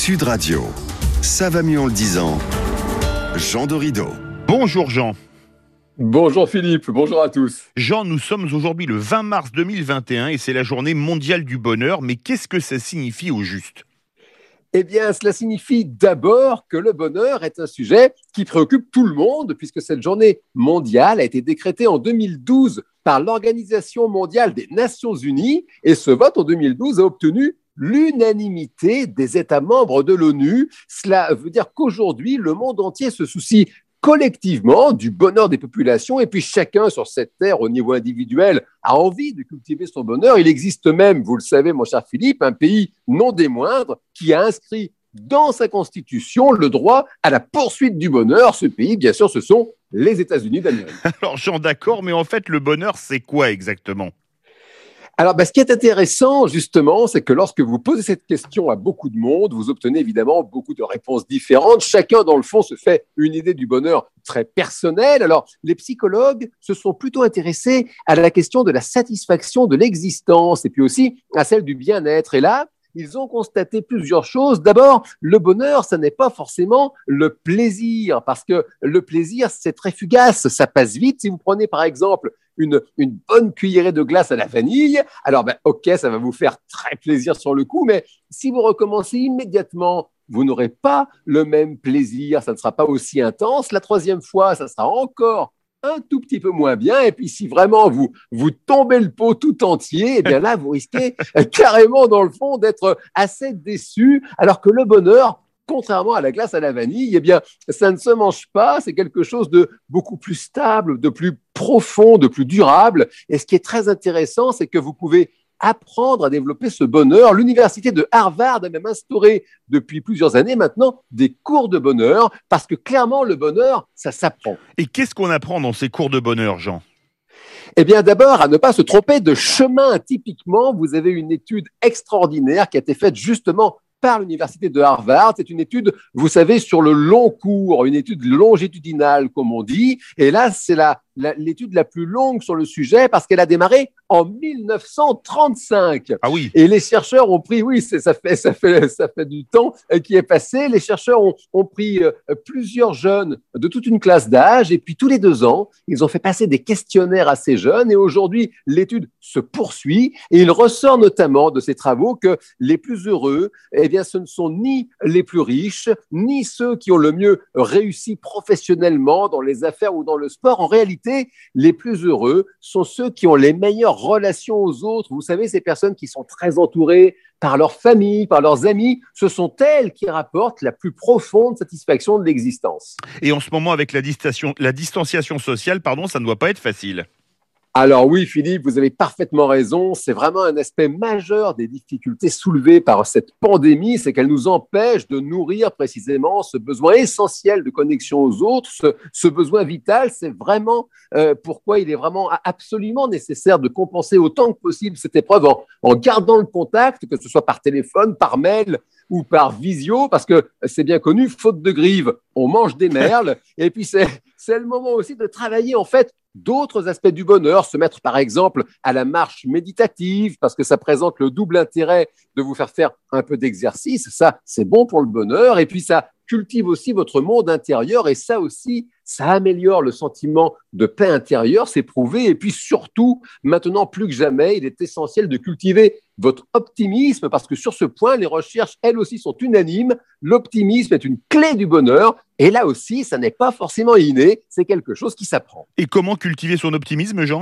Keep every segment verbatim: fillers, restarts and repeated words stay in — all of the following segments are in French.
Sud Radio. Ça va mieux en le disant. Jean Dorido. Bonjour Jean. Bonjour Philippe, bonjour à tous. Jean, nous sommes aujourd'hui le vingt mars deux mille vingt et un et c'est la journée mondiale du bonheur. Mais qu'est-ce que ça signifie au juste ? Eh bien, cela signifie d'abord que le bonheur est un sujet qui préoccupe tout le monde, puisque cette journée mondiale a été décrétée en deux mille douze par l'Organisation mondiale des Nations unies, et ce vote en deux mille douze a obtenu l'unanimité des États membres de l'ONU. Cela veut dire qu'aujourd'hui, le monde entier se soucie collectivement du bonheur des populations, et puis chacun sur cette terre au niveau individuel a envie de cultiver son bonheur. Il existe même, vous le savez mon cher Philippe, un pays non des moindres qui a inscrit dans sa constitution le droit à la poursuite du bonheur. Ce pays, bien sûr, ce sont les États-Unis d'Amérique. Alors Jean, d'accord, mais en fait le bonheur c'est quoi exactement ? Alors, ben, ce qui est intéressant, justement, c'est que lorsque vous posez cette question à beaucoup de monde, vous obtenez évidemment beaucoup de réponses différentes. Chacun, dans le fond, se fait une idée du bonheur très personnelle. Alors, les psychologues se sont plutôt intéressés à la question de la satisfaction de l'existence et puis aussi à celle du bien-être. Et là, ils ont constaté plusieurs choses. D'abord, le bonheur, ça n'est pas forcément le plaisir, parce que le plaisir, c'est très fugace, ça passe vite. Si vous prenez par exemple une, une bonne cuillerée de glace à la vanille, alors ben, ok, ça va vous faire très plaisir sur le coup, mais si vous recommencez immédiatement, vous n'aurez pas le même plaisir, ça ne sera pas aussi intense. La troisième fois, ça sera encore un tout petit peu moins bien. Et puis, si vraiment vous, vous tombez le pot tout entier, eh bien là, vous risquez carrément, dans le fond, d'être assez déçu. Alors que le bonheur, contrairement à la glace à la vanille, eh bien, ça ne se mange pas. C'est quelque chose de beaucoup plus stable, de plus profond, de plus durable. Et ce qui est très intéressant, c'est que vous pouvez apprendre à développer ce bonheur. L'université de Harvard a même instauré depuis plusieurs années maintenant des cours de bonheur, parce que clairement, le bonheur, ça s'apprend. Et qu'est-ce qu'on apprend dans ces cours de bonheur, Jean ? Eh bien, d'abord, à ne pas se tromper de chemin. Typiquement, vous avez une étude extraordinaire qui a été faite justement par l'université de Harvard. C'est une étude, vous savez, sur le long cours, une étude longitudinale, comme on dit. Et là, c'est la, la, l'étude la plus longue sur le sujet parce qu'elle a démarré en mille neuf cent trente-cinq. Ah oui. Et les chercheurs ont pris, oui, c'est, ça, fait, ça, fait, ça fait du temps qui est passé. Les chercheurs ont, ont pris euh, plusieurs jeunes de toute une classe d'âge et puis tous les deux ans, ils ont fait passer des questionnaires à ces jeunes. Et aujourd'hui, l'étude se poursuit et il ressort notamment de ces travaux que les plus heureux, eh bien, ce ne sont ni les plus riches, ni ceux qui ont le mieux réussi professionnellement dans les affaires ou dans le sport. En réalité, les plus heureux sont ceux qui ont les meilleures relations aux autres. Vous savez, ces personnes qui sont très entourées par leur famille, par leurs amis, ce sont elles qui rapportent la plus profonde satisfaction de l'existence. Et en ce moment, avec la, distation, la distanciation sociale, pardon, ça ne doit pas être facile. Alors oui, Philippe, vous avez parfaitement raison. C'est vraiment un aspect majeur des difficultés soulevées par cette pandémie, c'est qu'elle nous empêche de nourrir précisément ce besoin essentiel de connexion aux autres. Ce, ce besoin vital, c'est vraiment euh, pourquoi il est vraiment absolument nécessaire de compenser autant que possible cette épreuve en, en gardant le contact, que ce soit par téléphone, par mail ou par visio, parce que c'est bien connu, faute de grive, on mange des merles. Et puis c'est, c'est le moment aussi de travailler en fait d'autres aspects du bonheur, se mettre par exemple à la marche méditative parce que ça présente le double intérêt de vous faire faire un peu d'exercice. Ça, c'est bon pour le bonheur et puis ça cultive aussi votre monde intérieur et ça aussi, ça améliore le sentiment de paix intérieure, c'est prouvé. Et puis surtout, maintenant plus que jamais, il est essentiel de cultiver votre optimisme parce que sur ce point, les recherches, elles aussi, sont unanimes. L'optimisme est une clé du bonheur et là aussi, ça n'est pas forcément inné, c'est quelque chose qui s'apprend. Et comment cultiver son optimisme, Jean ?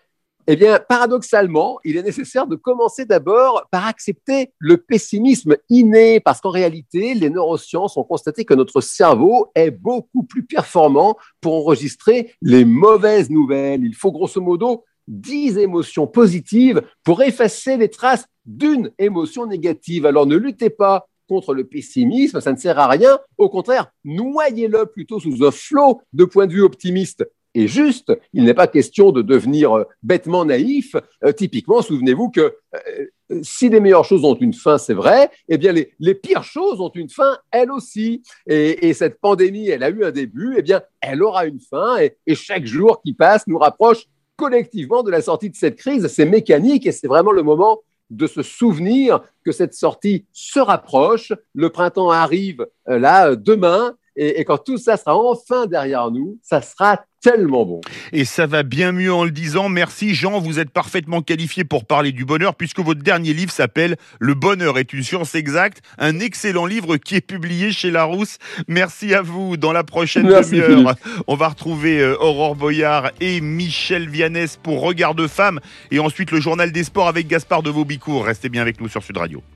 Eh bien, paradoxalement, il est nécessaire de commencer d'abord par accepter le pessimisme inné, parce qu'en réalité, les neurosciences ont constaté que notre cerveau est beaucoup plus performant pour enregistrer les mauvaises nouvelles. Il faut grosso modo dix émotions positives pour effacer les traces d'une émotion négative. Alors ne luttez pas contre le pessimisme, ça ne sert à rien. Au contraire, noyez-le plutôt sous un flot de points de vue optimistes. Et juste, il n'est pas question de devenir euh, bêtement naïf. Euh, typiquement, souvenez-vous que euh, si les meilleures choses ont une fin, c'est vrai, eh bien les, les pires choses ont une fin, elles aussi. Et, et cette pandémie, elle a eu un début, eh bien elle aura une fin. Et, et chaque jour qui passe nous rapproche collectivement de la sortie de cette crise. C'est mécanique et c'est vraiment le moment de se souvenir que cette sortie se rapproche. Le printemps arrive euh, là, demain. Et, et quand tout ça sera enfin derrière nous, ça sera tellement bon. Et ça va bien mieux en le disant. Merci Jean, vous êtes parfaitement qualifié pour parler du bonheur puisque votre dernier livre s'appelle « Le bonheur est une science exacte », un excellent livre qui est publié chez Larousse. Merci à vous. Dans la prochaine Merci, demi-heure, on va retrouver euh, Aurore Boyard et Michel Vianès pour Regard de femme et ensuite le journal des sports avec Gaspard de Vaubicourt. Restez bien avec nous sur Sud Radio.